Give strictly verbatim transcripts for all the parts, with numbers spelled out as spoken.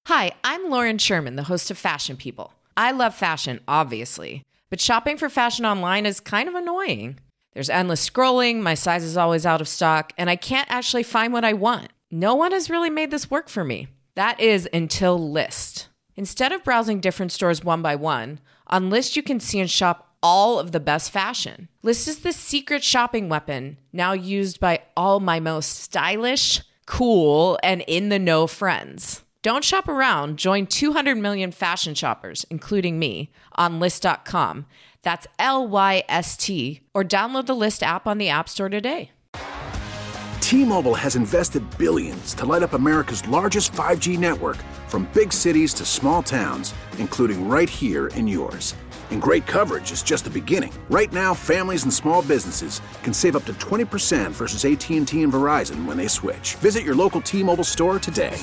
Hi, I'm Lauren Sherman, the host of Fashion People. I love fashion, obviously, but shopping for fashion online is kind of annoying. There's endless scrolling, my size is always out of stock, and I can't actually find what I want. No one has really made this work for me. That is until Lyst. Instead of browsing different stores one by one, on Lyst you can see and shop all of the best fashion. Lyst is the secret shopping weapon, now used by all my most stylish, cool, and in-the-know friends. Don't shop around. Join two hundred million fashion shoppers, including me, on Lyst dot com. That's L Y S T. Or download the Lyst app on the App Store today. T-Mobile has invested billions to light up America's largest five G network, from big cities to small towns, including right here in yours. And great coverage is just the beginning. Right now, families and small businesses can save up to twenty percent versus A T and T and Verizon when they switch. Visit your local T-Mobile store today.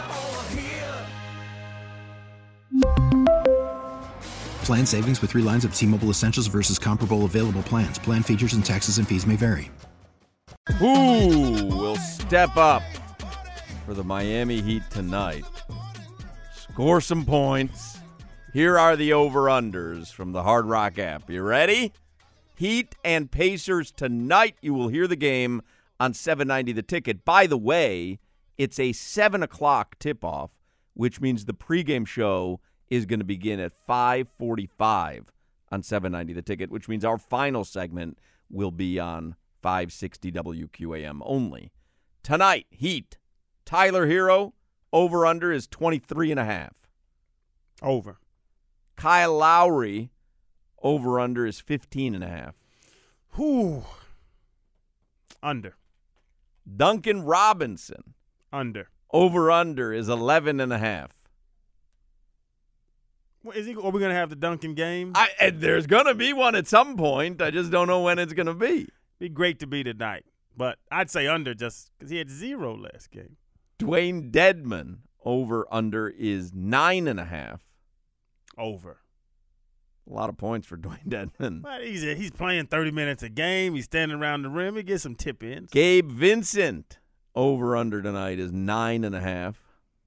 Plan savings with three lines of T-Mobile Essentials versus comparable available plans. Plan features and taxes and fees may vary. Who will step up for the Miami Heat tonight? Score some points. Here are the over-unders from the Hard Rock app. You ready? Heat and Pacers tonight. You will hear the game on seven ninety The Ticket. By the way, it's a seven o'clock tip-off, which means the pregame show is going to begin at five forty-five on seven ninety The Ticket, which means our final segment will be on five sixty W Q A M only. Tonight, Heat, Tyler Hero, over-under is twenty-three and a half. Over. Kyle Lowry, over-under is fifteen and a half. Whew. Under. Duncan Robinson, Under. over-under is eleven and a half. Is he, are we going to have the Duncan game? I, and there's going to be one at some point. I just don't know when it's going to be. Be great to be tonight. But I'd say under just because he had zero last game. Dwayne Dedman, over-under is nine and a half. Over. A lot of points for Dwayne Dedman. Well, he's, he's playing thirty minutes a game. He's standing around the rim. He gets some tip-ins. Gabe Vincent, over-under tonight is nine and a half.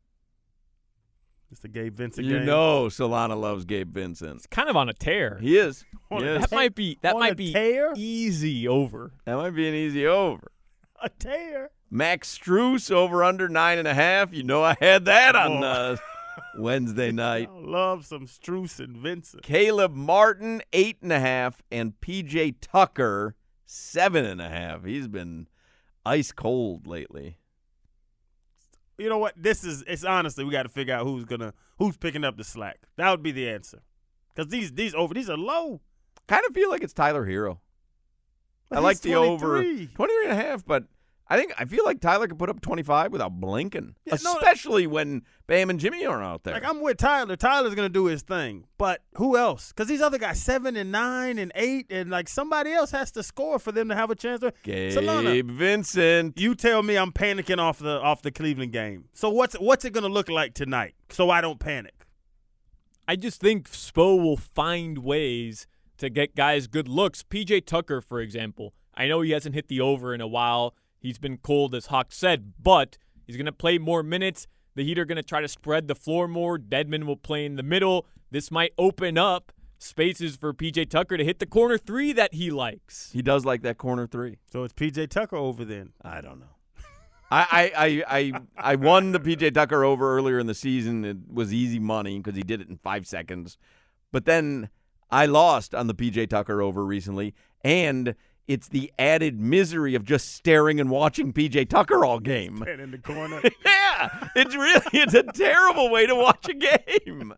It's the Gabe Vincent You game. know Solana loves Gabe Vincent. It's kind of on a tear. He is. On He a is. That might be that On might a be tear? easy over. That might be an easy over. A tear. Max Strus, over-under nine and a half. You know I had that on Oh. uh, Wednesday night. I love some Strus and Vincent. Caleb Martin, eight and a half, and P J Tucker, seven and a half. He's been ice cold lately. You know what? This is it's honestly we got to figure out who's gonna who's picking up the slack. That would be the answer. Because these these over these are low. Kind of feel like it's Tyler Hero. But I like he's the over twenty-three. twenty-three and a half, but I think I feel like Tyler could put up twenty-five without blinking, Yeah, no, especially when Bam and Jimmy are out there. Like I'm with Tyler. Tyler's gonna do his thing, but who else? Because these other guys seven and nine and eight, and like somebody else has to score for them to have a chance. To Gabe Solana, Vincent. you tell me I'm panicking off the off the Cleveland game. So what's what's it gonna look like tonight? So I don't panic. I just think Spo will find ways to get guys good looks. P J Tucker, for example, I know he hasn't hit the over in a while. He's been cold, as Hawk said, but he's going to play more minutes. The Heat are going to try to spread the floor more. Dedman will play in the middle. This might open up spaces for P J Tucker to hit the corner three that he likes. He does like that corner three. So it's P J Tucker over then. I don't know. I, I, I, I, I won the P J Tucker over earlier in the season. It was easy money because he did it in five seconds. But then I lost on the P J Tucker over recently, and it's the added misery of just staring and watching P J Tucker all game. And in the corner. Yeah, it's really it's a terrible way to watch a game.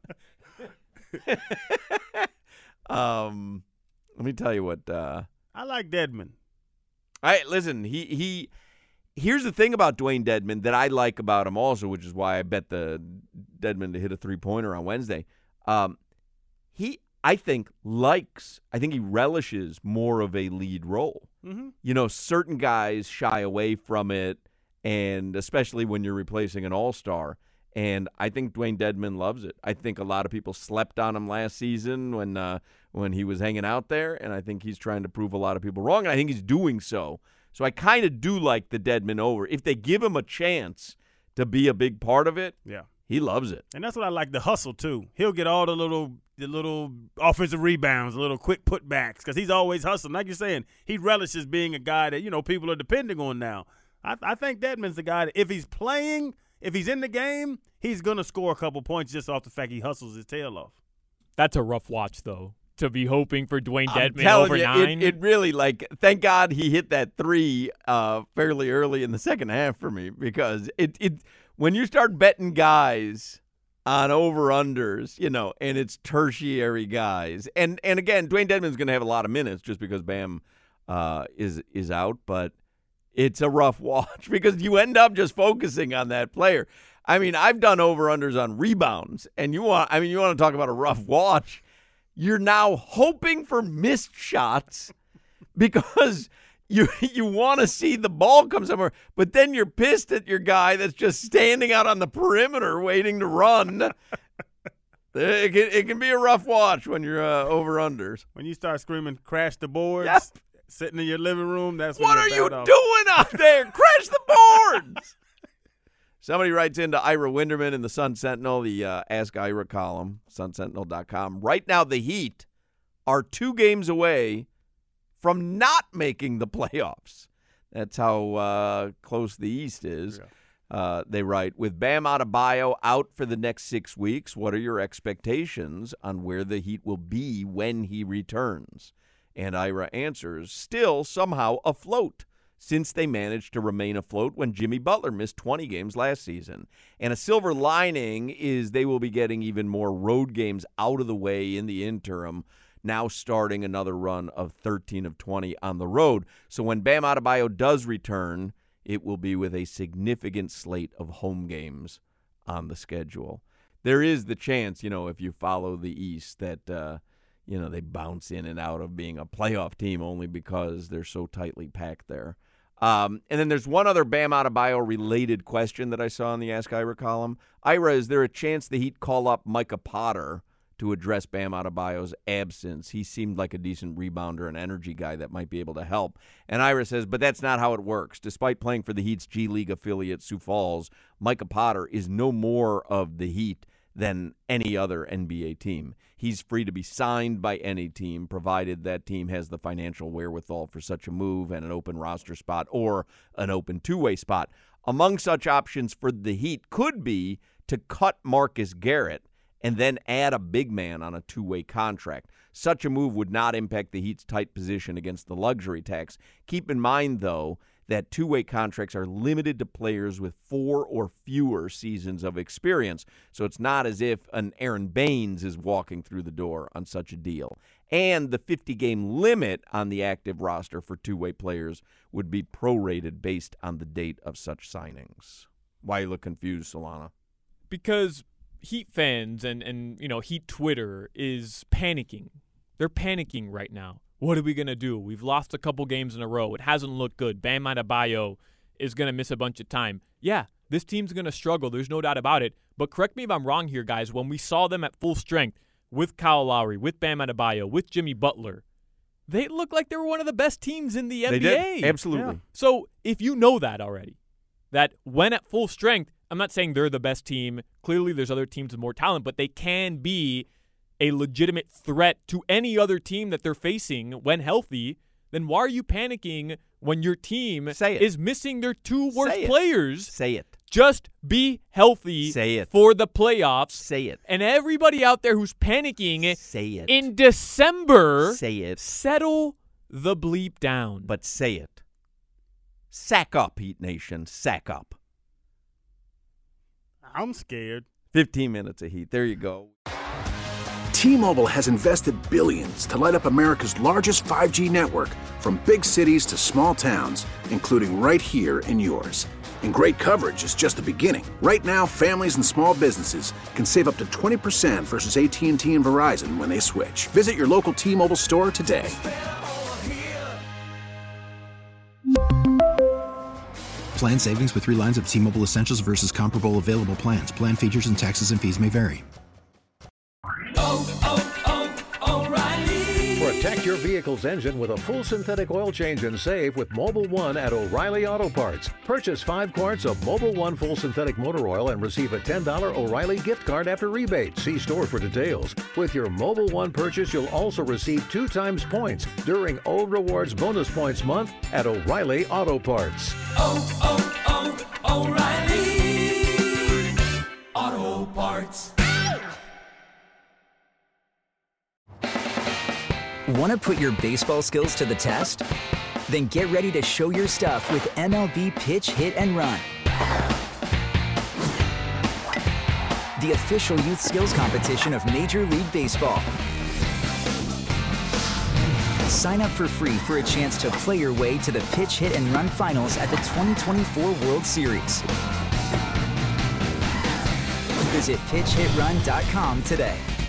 um, let me tell you what. Uh, I like Dedman. I listen. He he. Here's the thing about Dwayne Dedman that I like about him also, which is why I bet the Dedman to hit a three pointer on Wednesday. Um, he. I think, likes, I think he relishes more of a lead role. Mm-hmm. You know, certain guys shy away from it, and especially when you're replacing an all-star. And I think Dwayne Dedman loves it. I think a lot of people slept on him last season when uh, when he was hanging out there, and I think he's trying to prove a lot of people wrong, and I think he's doing so. So I kind of do like the Dedman over. If they give him a chance to be a big part of it, yeah, He loves it. And that's what I like, the hustle, too. He'll get all the little the little offensive rebounds, the little quick putbacks, because he's always hustling. Like you're saying, he relishes being a guy that, you know, people are depending on now. I, I think Dedmon's the guy that if he's playing, if he's in the game, he's going to score a couple points just off the fact he hustles his tail off. That's a rough watch, though, to be hoping for Dwayne I'm Dedmon telling over you, nine. It, it really, like, thank God he hit that three uh, fairly early in the second half for me, because it it when you start betting guys on over-unders, you know, and it's tertiary guys. And, and again, Dwayne Dedmon's going to have a lot of minutes just because Bam uh, is is out, but it's a rough watch because you end up just focusing on that player. I mean, I've done over-unders on rebounds, and you want, I mean, you want to talk about a rough watch. You're now hoping for missed shots because you you want to see the ball come somewhere, but then you're pissed at your guy that's just standing out on the perimeter waiting to run. it, can, it can be a rough watch when you're uh, over-unders. When you start screaming, crash the boards, yep. sitting in your living room, that's when what are you off. doing out there? Crash the boards! Somebody writes into Ira Winderman in the Sun Sentinel, the uh, Ask Ira column, sun sentinel dot com. Right now, the Heat are two games away from not making the playoffs. That's how uh, close the East is. Yeah. Uh, they write, with Bam Adebayo out for the next six weeks, what are your expectations on where the Heat will be when he returns? And Ira answers, still somehow afloat, since they managed to remain afloat when Jimmy Butler missed twenty games last season. And a silver lining is they will be getting even more road games out of the way in the interim, now starting another run of thirteen of twenty on the road. So when Bam Adebayo does return, it will be with a significant slate of home games on the schedule. There is the chance, you know, if you follow the East, that, uh, you know, they bounce in and out of being a playoff team only because they're so tightly packed there. Um, and then there's one other Bam Adebayo-related question that I saw in the Ask Ira column. Ira, is there a chance the Heat call up Micah Potter to address Bam Adebayo's absence? He seemed like a decent rebounder and energy guy that might be able to help. And Ira says, but that's not how it works. Despite playing for the Heat's G League affiliate, Sioux Falls, Micah Potter is no more of the Heat than any other N B A team. He's free to be signed by any team, provided that team has the financial wherewithal for such a move and an open roster spot or an open two-way spot. Among such options for the Heat could be to cut Marcus Garrett and then add a big man on a two-way contract. Such a move would not impact the Heat's tight position against the luxury tax. Keep in mind, though, that two-way contracts are limited to players with four or fewer seasons of experience. So it's not as if an Aaron Baines is walking through the door on such a deal. And the fifty-game limit on the active roster for two-way players would be prorated based on the date of such signings. Why you look confused, Solana? Because Heat fans and, and you know, Heat Twitter is panicking. They're panicking right now. What are we going to do? We've lost a couple games in a row. It hasn't looked good. Bam Adebayo is going to miss a bunch of time. Yeah, this team's going to struggle. There's no doubt about it. But correct me if I'm wrong here, guys. When we saw them at full strength with Kyle Lowry, with Bam Adebayo, with Jimmy Butler, they looked like they were one of the best teams in the N B A. They did. Absolutely. Yeah. So if you know that already, that when at full strength, I'm not saying they're the best team. Clearly there's other teams with more talent, but they can be a legitimate threat to any other team that they're facing when healthy. Then why are you panicking when your team is missing their two worst Say players? Say it. Just be healthy Say it. for the playoffs. Say it. And everybody out there who's panicking say it. in December, say it. Settle the bleep down. But say it. Sack up, Heat Nation. Sack up. I'm scared. fifteen minutes of Heat. There you go. T-Mobile has invested billions to light up America's largest five G network, from big cities to small towns, including right here in yours. And great coverage is just the beginning. Right now, families and small businesses can save up to twenty percent versus A T and T and Verizon when they switch. Visit your local T-Mobile store today. Plan savings with three lines of T-Mobile Essentials versus comparable available plans. Plan features and taxes and fees may vary. Oh, oh, oh, O'Reilly. For a Protect your vehicle's engine with a full synthetic oil change and save with Mobil one at O'Reilly Auto Parts. Purchase five quarts of Mobil one full synthetic motor oil and receive a ten dollars O'Reilly gift card after rebate. See store for details. With your Mobil one purchase, you'll also receive two times points during O Rewards Bonus Points Month at O'Reilly Auto Parts. Oh, oh, oh, O'Reilly Auto Parts. Want to put your baseball skills to the test? Then get ready to show your stuff with M L B Pitch, Hit, and Run. The official youth skills competition of Major League Baseball. Sign up for free for a chance to play your way to the Pitch, Hit, and Run finals at the twenty twenty-four World Series. Visit pitch hit run dot com today.